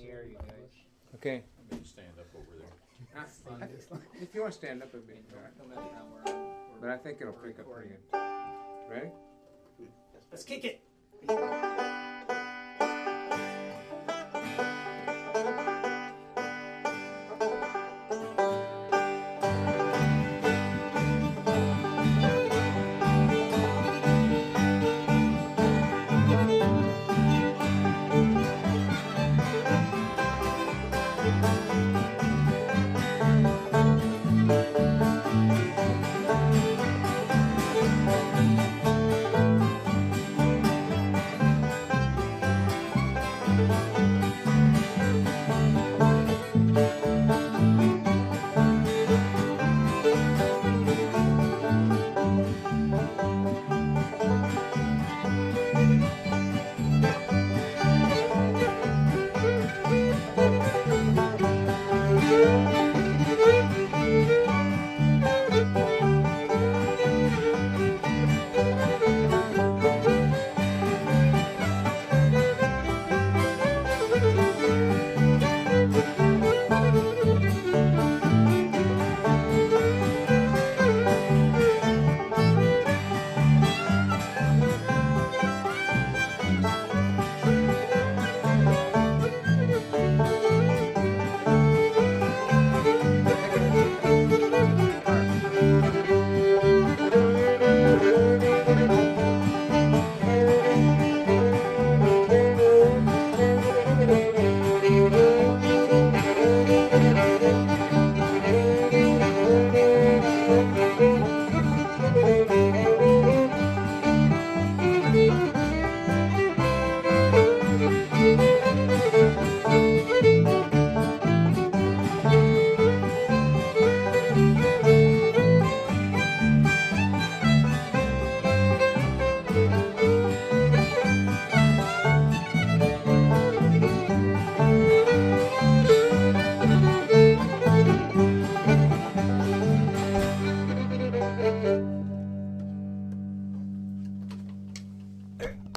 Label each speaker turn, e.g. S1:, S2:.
S1: the air, you guys.
S2: Okay.
S3: I'm going to stand up over there.
S4: If you want to stand up, it'd be all right.
S1: Don't mess around where I'm-
S4: But I think it'll pick up pretty good. Ready?
S1: Let's kick it.